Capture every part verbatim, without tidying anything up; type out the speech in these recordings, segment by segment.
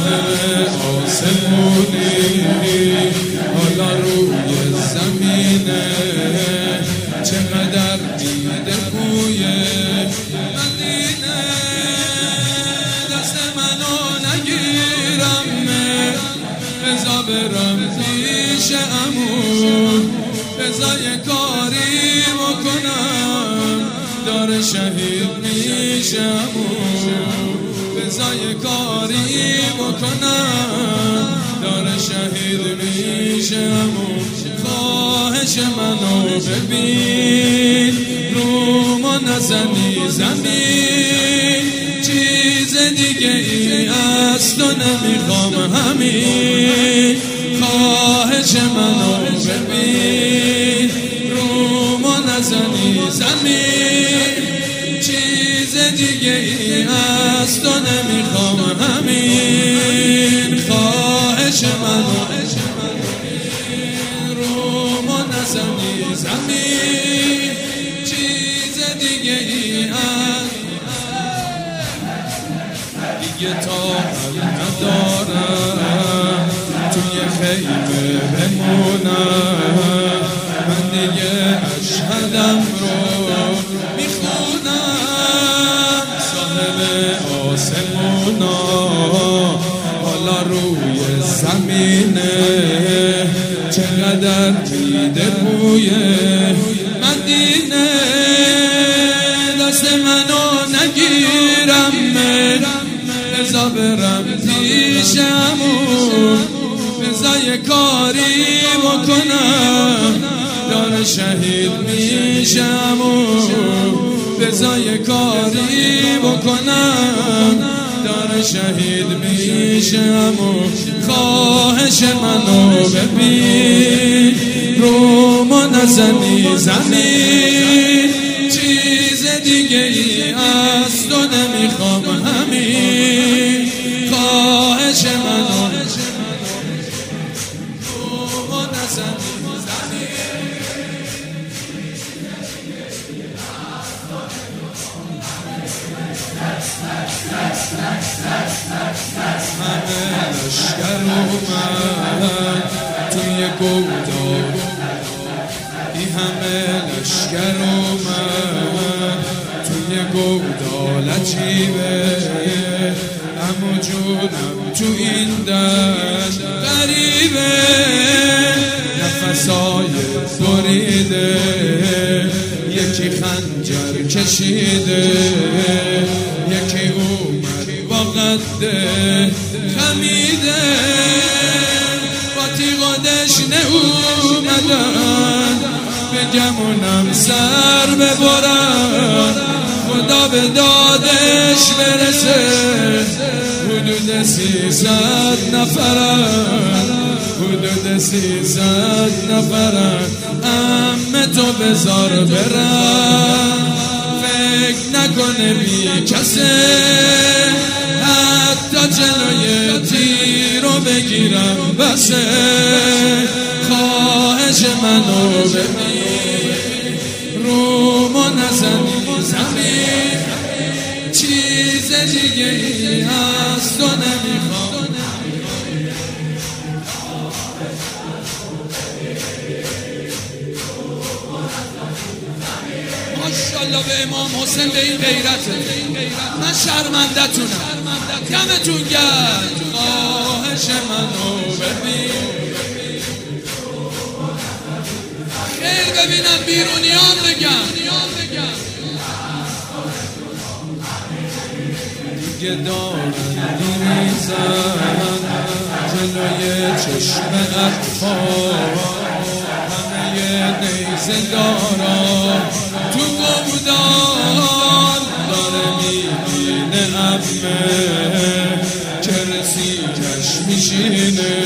صاحب آسمونی حالا روی زمینه چقدر دیده بوی مدینه دست منو نگیرم بزا برم پیش عمو بزا یه کاری بکنم داره شهید میشه عمو بزا یه کاری بکنم داره شهید میشه عمو خواهش منو ببین رومو نزنی زمین چیز دیگه ای از تو نمیخوام همین خواهش منو ببین رومو نزنی زمین چیز دیگه ای از تو نمیخوام همین خواهش منو رومو نزنی زمین چیز دیگه ای از دیگه طاقت ندارم توی خیمه بمونم من دیگه اشهدم رو میخونم صاحب آسمونا حالا روی زمینه چقدر دیده بوی مدینه دست منو نگیرم بزا برم پیش عمو بزا یه کاری بکنم داره شهید میشه عمو بزا یه کاری بکنم داره شهید میشه عمو خواهش منو ببین رومو نزنی زمین چیز دیگه ای از تو نمیخوام همین خواهش منو رومو نزنی همه لشکر اومد توی گودال این همه لشکر اومد توی گودال عجیبه عمو جونم تو این دشت غریبه نفسای بریده یکی خنجر کشیده یکی اومد با قده خمیده با تیغ و دشنه اومدن به گمونم سر ببرن خدا به دادش برسه حدود سیصد نفرن حدود سیصد نفرن عمه تو بذار برن فکر نکنه بی کسه حتی جلوی تیرو بگیرم بسه خواهش منو ببین رومو نزنی زمین چیز دیگه ای از تو نمیخوام ماشاءالله به امام حسین به این غیرته من شرمنده تونم دمتون گرم خواهش منو ببین خیلی ببینم بیرونیان بگم دیگه دارن میریزن جلوی چشم اطفال همه نیزه دارا تو گودال داره میبینه عمه که رسیدش میشینه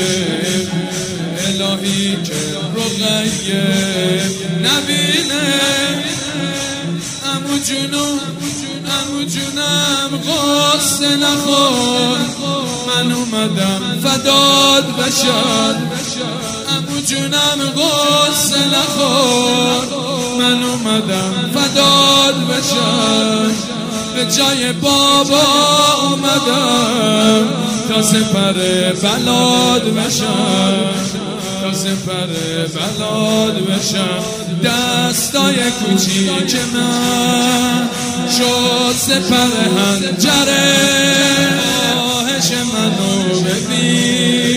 الهی که رقیه نبینه عمو جونم عمو جونم غصه نخور من اومدم فداد بشم عمو جونم غصه نخور من اومدم فداد بشم به جای بابا اومدم تا سپر بلاد بشم، تا سپر بلاد بشم. دستای کوچیک من شد سپر هنجره، آهش منو ببین